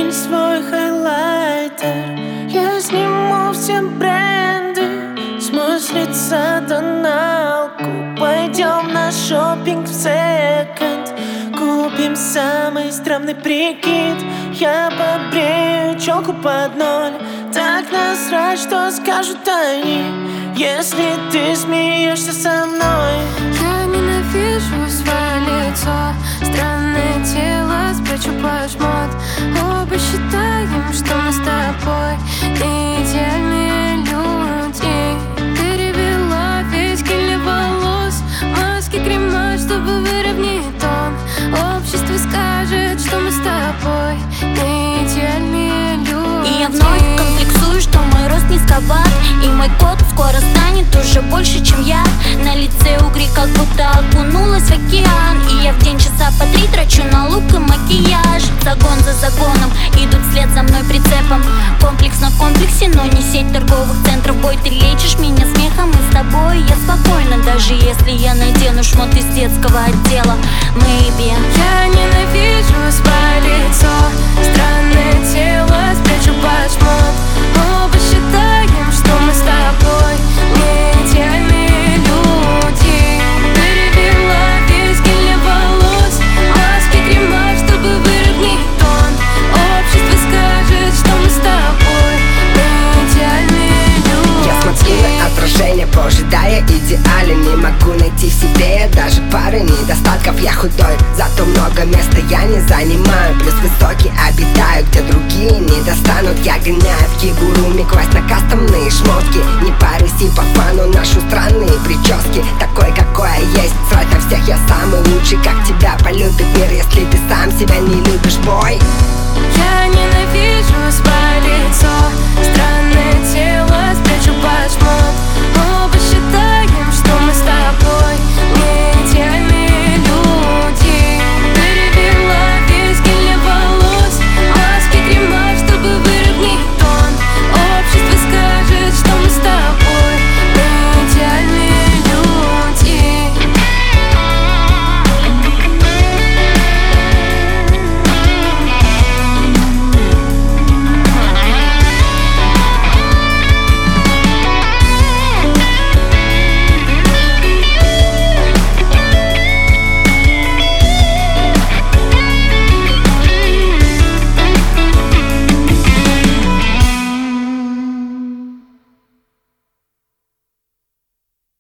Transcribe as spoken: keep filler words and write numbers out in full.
Надень свой хайлайтер, я сниму все бренды, смою с лица тоналку. Пойдем на шопинг в секонд, купим самый стрёмный прикид. Я побрею челку под ноль, так насрать, что скажут они, если ты смеешься со мной. Я ненавижу свое лицо, странное тело, спрячу под жмот. Оба считаем, что мы с тобой не идеальные люди. Перевела весь гель волос, маски, крема, чтобы выровнять тон. Общество скажет, что мы с тобой не идеальные люди. И я вновь комплексую, что мой рост низковат, и мой кот скоро станет уже больше, чем я. На лице угри, как будто окунулась в океан, и я в день часа по три трачу на лук и макияж. Загон за загоном идут вслед за мной прицепом. Комплекс на комплексе, но не сеть торговых центров. Бой, ты лечишь меня смехом, и с тобой я спокойна, даже если я надену шмот из детского отдела. Maybe. Я ненавижу свое лицо, странное тело, спрячу под шмот. Оба считаем, что мы с тобой не идеальные люди. Перевела весь гель волос, маски, крема, чтобы выровнять тон. Общество скажет, что мы с тобой не идеальные люди. Я смотрю на отражение, ожидая идеали. Не могу найти в себе я даже пары недостатков. Я худой, зато много места я не занимаю. Плюс высокий обитаю, где другие не достанут. Я гоняю в кигуруми, квасть на кастомные шмотки. Не парюсь и по фану ношу странные прически. Такой, какой я есть, срать на всех, я самый лучший. Как тебя полюбит мир, если ты сам себя не любишь, бой?